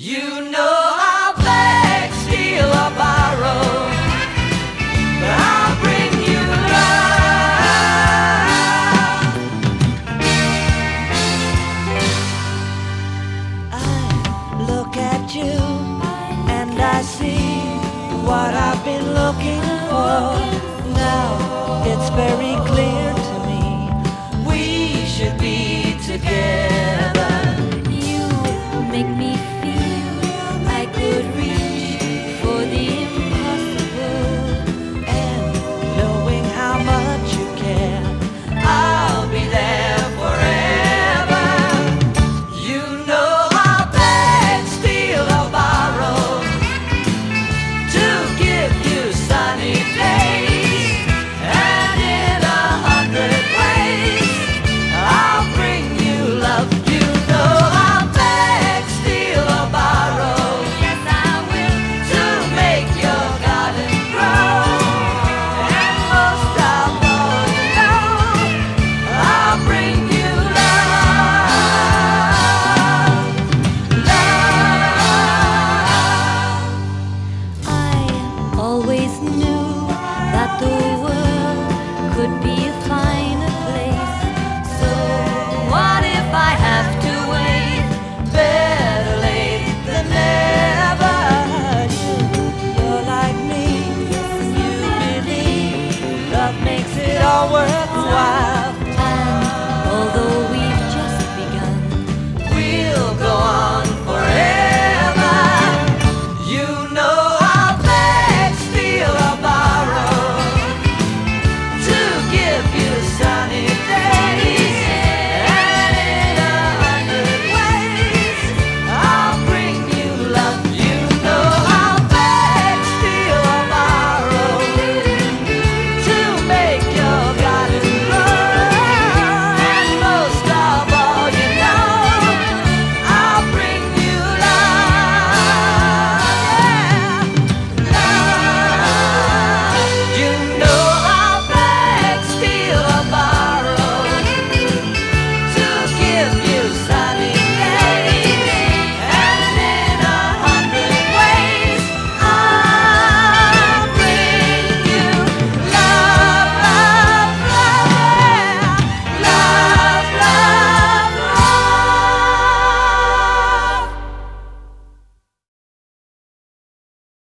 You know I'll beg, steal or borrow, but I'll bring you love. I look at you and I see what I've been looking for. Now it's very clear to me we should be together. You make me feel I could reach for the